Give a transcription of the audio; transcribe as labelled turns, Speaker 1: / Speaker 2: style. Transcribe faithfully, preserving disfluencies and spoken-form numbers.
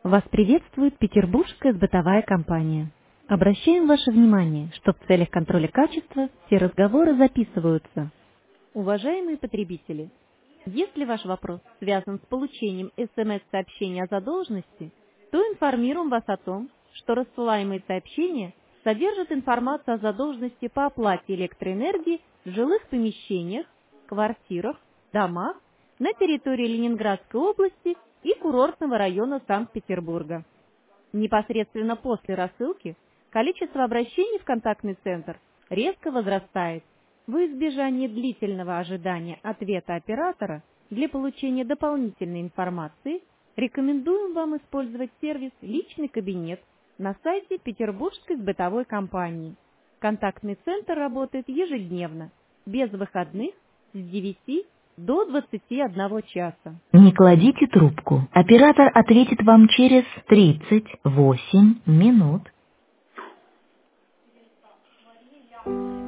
Speaker 1: Вас приветствует Петербургская сбытовая компания. Обращаем ваше внимание, что в целях контроля качества все разговоры записываются. Уважаемые потребители, если ваш вопрос связан с получением эс эм эс-сообщения о задолженности, то информируем вас о том, что рассылаемые сообщения содержат информацию о задолженности по оплате электроэнергии в жилых помещениях, квартирах, домах на территории Ленинградской области и курортного района Санкт-Петербурга. Непосредственно после рассылки количество обращений в контактный центр резко возрастает. В избежание длительного ожидания ответа оператора для получения дополнительной информации рекомендуем вам использовать сервис «Личный кабинет» на сайте Петербургской сбытовой компании. Контактный центр работает ежедневно, без выходных, с девяти до двадцати одного часа.
Speaker 2: Не кладите трубку. Оператор ответит вам через тридцать восемь минут.